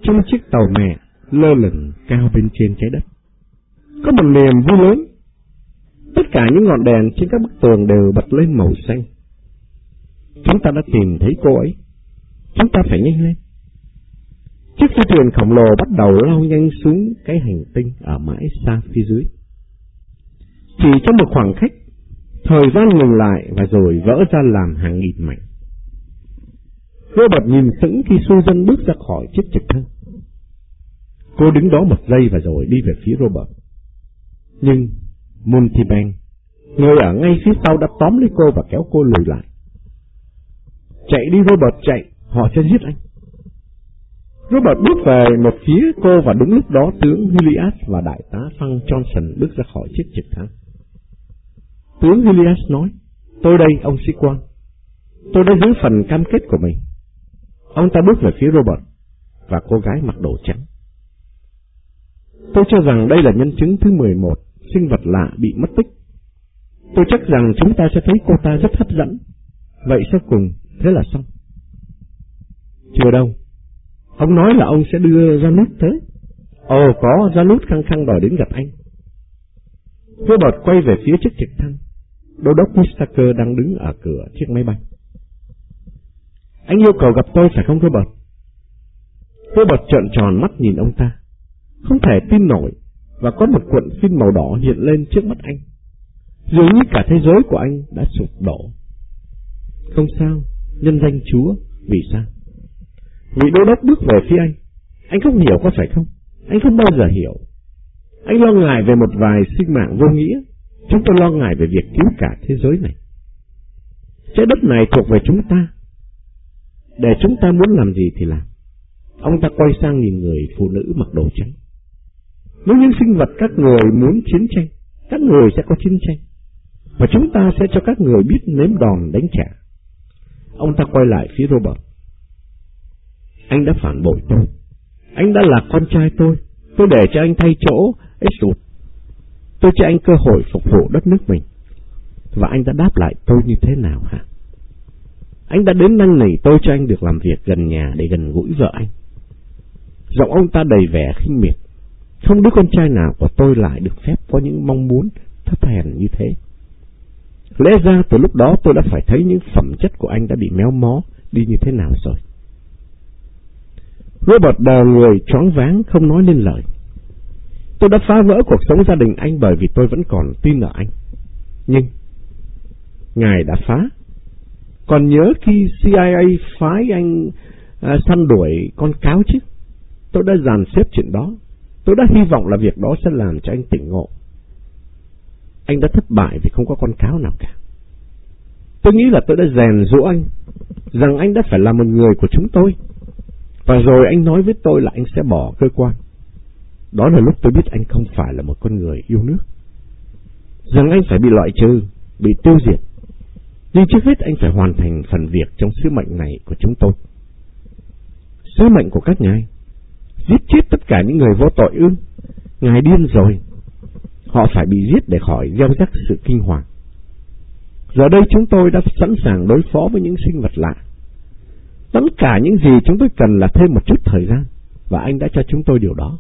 trong chiếc tàu mẹ lơ lửng cao bên trên trái đất. Có một niềm vui lớn. Tất cả những ngọn đèn trên các bức tường đều bật lên màu xanh. Chúng ta đã tìm thấy cô ấy. Chúng ta phải nhanh lên. Chiếc phi thuyền khổng lồ bắt đầu lao nhanh xuống cái hành tinh ở mãi xa phía dưới. Chỉ trong một khoảng khắc, thời gian ngừng lại và rồi vỡ ra làm hàng nghìn mảnh. Robert nhìn sững khi Susan bước ra khỏi chiếc trực thăng. Cô đứng đó một giây và rồi đi về phía Robert. Nhưng Multibank, người ở ngay phía sau, đã tóm lấy cô và kéo cô lùi lại. Chạy đi Robert, chạy, họ sẽ giết anh. Robert bước về một phía cô và đúng lúc đó tướng Hilliard và đại tá Frank Johnson bước ra khỏi chiếc trực thăng. Tướng Hilliard nói, tôi đây, ông sĩ quan. Tôi đã giữ phần cam kết của mình. Ông ta bước về phía Robert và cô gái mặc đồ trắng. Tôi cho rằng đây là nhân chứng thứ 11, sinh vật lạ bị mất tích. Tôi chắc rằng chúng ta sẽ thấy cô ta rất hấp dẫn. Vậy sau cùng, thế là xong. Chưa đâu. Ông nói là ông sẽ đưa Janus tới. Ồ, có, Janus khăng khăng đòi đến gặp anh. Robert quay về phía chiếc trực thăng. Đô đốc Whittaker đang đứng ở cửa chiếc máy bay. Anh yêu cầu gặp tôi phải không Robert? Robert trợn tròn mắt nhìn ông ta, không thể tin nổi, và có một cuộn phim màu đỏ hiện lên trước mắt anh. Dường như cả thế giới của anh đã sụp đổ. Không sao, nhân danh Chúa. Vì sao? Vị đô đốc bước về phía anh. Anh không hiểu có phải không? Anh không bao giờ hiểu. Anh lo ngại về một vài sinh mạng vô nghĩa. Chúng tôi lo ngại về việc cứu cả thế giới này. Trái đất này thuộc về chúng ta. Để chúng ta muốn làm gì thì làm. Ông ta quay sang nhìn người phụ nữ mặc đồ trắng. Nếu những sinh vật các người muốn chiến tranh, các người sẽ có chiến tranh. Và chúng ta sẽ cho các người biết nếm đòn đánh trả. Ông ta quay lại phía Robert. Anh đã phản bội tôi. Anh đã là con trai tôi. Tôi để cho anh thay chỗ Edward. Tôi cho anh cơ hội phục vụ đất nước mình. Và anh đã đáp lại tôi như thế nào hả? Anh đã đến năn nỉ tôi cho anh được làm việc gần nhà để gần gũi vợ anh. Giọng ông ta đầy vẻ khinh miệt. Không đứa con trai nào của tôi lại được phép có những mong muốn thấp hèn như thế. Lẽ ra từ lúc đó tôi đã phải thấy những phẩm chất của anh đã bị méo mó đi như thế nào rồi. Robert đờ người choáng váng không nói nên lời. Tôi đã phá vỡ cuộc sống gia đình anh bởi vì tôi vẫn còn tin ở anh. Nhưng ngài đã phá. Còn nhớ khi CIA phái anh săn đuổi con cáo chứ? Tôi đã dàn xếp chuyện đó. Tôi đã hy vọng là việc đó sẽ làm cho anh tỉnh ngộ. Anh đã thất bại vì không có con cáo nào cả. Tôi nghĩ là tôi đã rèn giũa anh, rằng anh đã phải là một người của chúng tôi. Và rồi anh nói với tôi là anh sẽ bỏ cơ quan. Đó là lúc tôi biết anh không phải là một con người yêu nước. Rằng anh phải bị loại trừ, bị tiêu diệt. Nhưng trước hết anh phải hoàn thành phần việc trong sứ mệnh này của chúng tôi. Sứ mệnh của các ngài giết chết tất cả những người vô tội ư? Ngài điên rồi. Họ phải bị giết để khỏi gieo rắc sự kinh hoàng. Giờ đây chúng tôi đã sẵn sàng đối phó với những sinh vật lạ. Tất cả những gì chúng tôi cần là thêm một chút thời gian, và anh đã cho chúng tôi điều đó.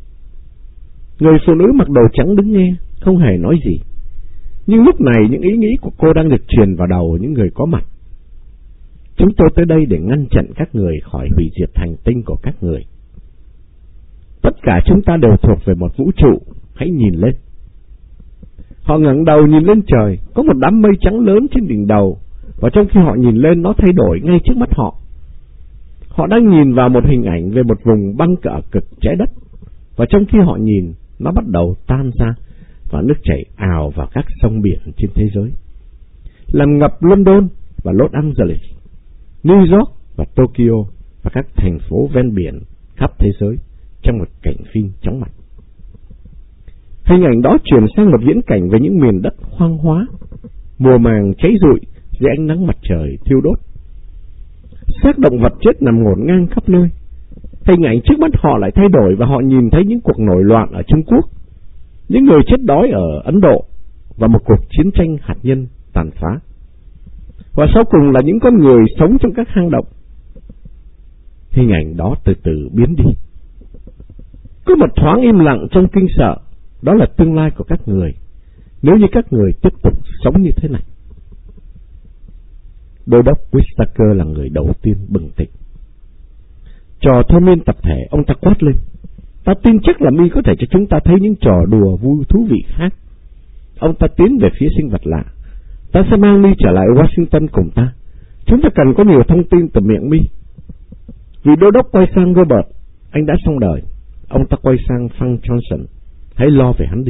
Người phụ nữ mặc đồ trắng đứng nghe, không hề nói gì. Nhưng lúc này những ý nghĩ của cô đang được truyền vào đầu những người có mặt. Chúng tôi tới đây để ngăn chặn các người khỏi hủy diệt hành tinh của các người. Tất cả chúng ta đều thuộc về một vũ trụ, hãy nhìn lên. Họ ngẩng đầu nhìn lên trời, có một đám mây trắng lớn trên đỉnh đầu, và trong khi họ nhìn lên nó thay đổi ngay trước mắt họ. Họ đang nhìn vào một hình ảnh về một vùng băng cỡ cực trái đất, và trong khi họ nhìn, nó bắt đầu tan ra, và nước chảy ào vào các sông biển trên thế giới, làm ngập London và Los Angeles, New York và Tokyo và các thành phố ven biển khắp thế giới trong một cảnh phim chóng mặt. Hình ảnh đó chuyển sang một viễn cảnh về những miền đất hoang hóa, mùa màng cháy rụi dưới ánh nắng mặt trời thiêu đốt. Xác động vật chết nằm ngổn ngang khắp nơi. Hình ảnh trước mắt họ lại thay đổi và họ nhìn thấy những cuộc nổi loạn ở Trung Quốc, những người chết đói ở Ấn Độ và một cuộc chiến tranh hạt nhân tàn phá. Và sau cùng là những con người sống trong các hang động. Hình ảnh đó từ từ biến đi Có một thoáng im lặng trong kinh sợ, đó là tương lai của các người, nếu như các người tiếp tục sống như thế này. Đô đốc Whittaker là người đầu tiên bừng tỉnh. Trò thôi miên tập thể, ông ta quát lên. Ta tin chắc là Mi có thể cho chúng ta thấy những trò đùa vui thú vị khác. Ông ta tiến về phía sinh vật lạ. Ta sẽ mang Mi trở lại Washington cùng ta. Chúng ta cần có nhiều thông tin từ miệng Mi. Vị đô đốc quay sang Robert. Anh đã xong đời. Ông ta quay sang Frank Johnson. Hãy lo về hắn đi.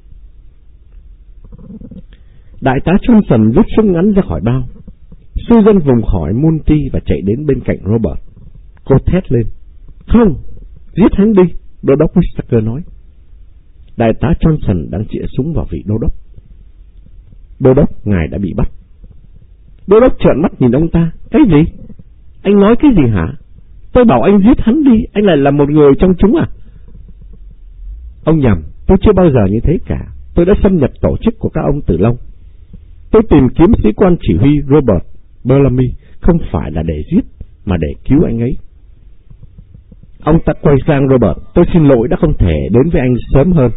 Đại tá Johnson rút súng ngắn ra khỏi bao. Susan vùng khỏi Monty và chạy đến bên cạnh Robert. Cô thét lên. Không, giết hắn đi, đô đốc Whittaker nói. Đại tá Johnson đang chĩa súng vào vị đô đốc. Đô đốc, ngài đã bị bắt. Đô đốc trợn mắt nhìn ông ta. Cái gì? Anh nói cái gì hả? Tôi bảo anh giết hắn đi, anh lại là một người trong chúng à? Ông nhầm, tôi chưa bao giờ như thế cả. Tôi đã xâm nhập tổ chức của các ông từ lâu. Tôi tìm kiếm sĩ quan chỉ huy Robert Bellamy không phải là để giết, mà để cứu anh ấy. Ông ta quay sang Robert. Tôi xin lỗi đã không thể đến với anh sớm hơn.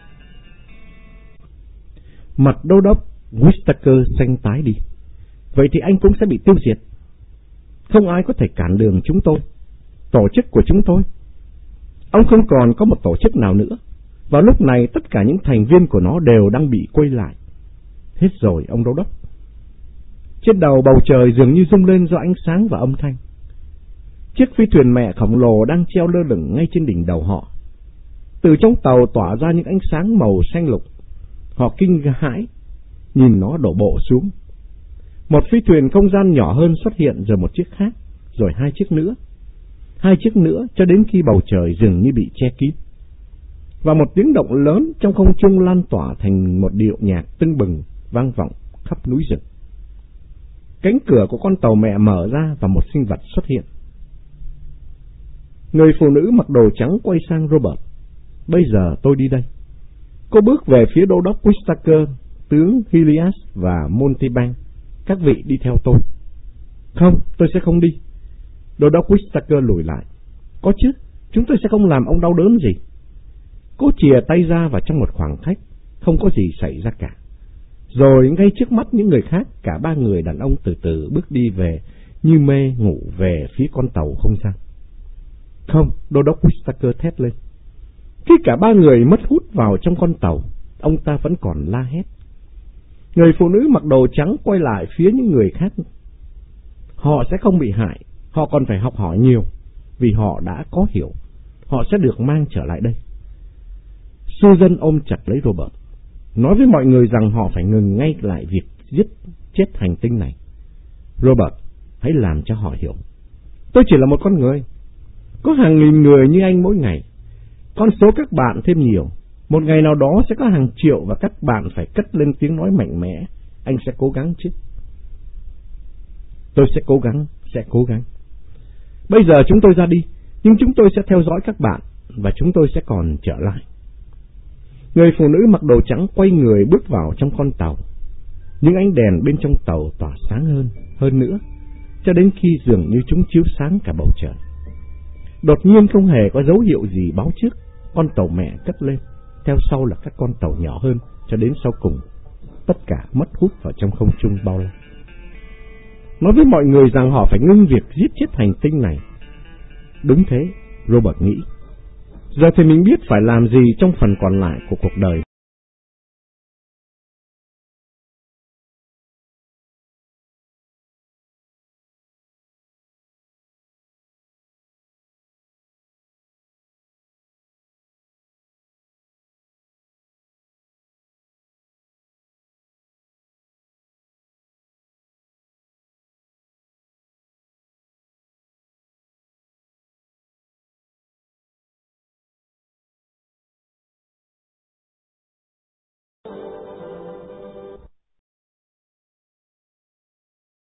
Mặt đô đốc Whittaker xanh tái đi. Vậy thì anh cũng sẽ bị tiêu diệt. Không ai có thể cản đường chúng tôi, tổ chức của chúng tôi. Ông không còn có một tổ chức nào nữa. Vào lúc này tất cả những thành viên của nó đều đang bị quay lại. Hết rồi ông đô đốc. Trên đầu bầu trời dường như rung lên do ánh sáng và âm thanh. Chiếc phi thuyền mẹ khổng lồ đang treo lơ lửng ngay trên đỉnh đầu họ. Từ trong tàu tỏa ra những ánh sáng màu xanh lục. Họ kinh hãi nhìn nó đổ bộ xuống. Một phi thuyền không gian nhỏ hơn xuất hiện, rồi một chiếc khác, rồi hai chiếc nữa. Hai chiếc nữa cho đến khi bầu trời dường như bị che kín. Và một tiếng động lớn trong không trung lan tỏa thành một điệu nhạc tưng bừng vang vọng khắp núi rừng. Cánh cửa của con tàu mẹ mở ra và một sinh vật xuất hiện. Người phụ nữ mặc đồ trắng quay sang Robert. Bây giờ tôi đi đây. Cô bước về phía đô đốc Whittaker, tướng Hilliard và Montebank. Các vị đi theo tôi. Không, tôi sẽ không đi. Đô đốc Whittaker lùi lại. Có chứ, chúng tôi sẽ không làm ông đau đớn gì. Cô chìa tay ra và trong một khoảng cách, không có gì xảy ra cả. Rồi ngay trước mắt những người khác, cả ba người đàn ông từ từ bước đi về như mê ngủ về phía con tàu không gian. Không, đô đốc Whittaker thét lên. Khi cả ba người mất hút vào trong con tàu, ông ta vẫn còn la hét. Người phụ nữ mặc đồ trắng quay lại phía những người khác. Họ sẽ không bị hại, họ còn phải học hỏi nhiều, vì họ đã có hiểu. Họ sẽ được mang trở lại đây. Susan ôm chặt lấy Robert, nói với mọi người rằng họ phải ngừng ngay lại việc giết chết hành tinh này. Robert, hãy làm cho họ hiểu. Tôi chỉ là một con người. Có hàng nghìn người như anh mỗi ngày. Con số các bạn thêm nhiều. Một ngày nào đó sẽ có hàng triệu và các bạn phải cất lên tiếng nói mạnh mẽ. Anh sẽ cố gắng chứ? Tôi sẽ cố gắng. Bây giờ chúng tôi ra đi, nhưng chúng tôi sẽ theo dõi các bạn và chúng tôi sẽ còn trở lại. Người phụ nữ mặc đồ trắng quay người bước vào trong con tàu. Những ánh đèn bên trong tàu tỏa sáng hơn nữa, cho đến khi dường như chúng chiếu sáng cả bầu trời. Đột nhiên không hề có dấu hiệu gì báo trước, con tàu mẹ cất lên, theo sau là các con tàu nhỏ hơn, cho đến sau cùng, tất cả mất hút vào trong không trung bao la. Nói với mọi người rằng họ phải ngưng việc giết chết hành tinh này. Đúng thế, Robert nghĩ. Giờ thì mình biết phải làm gì trong phần còn lại của cuộc đời.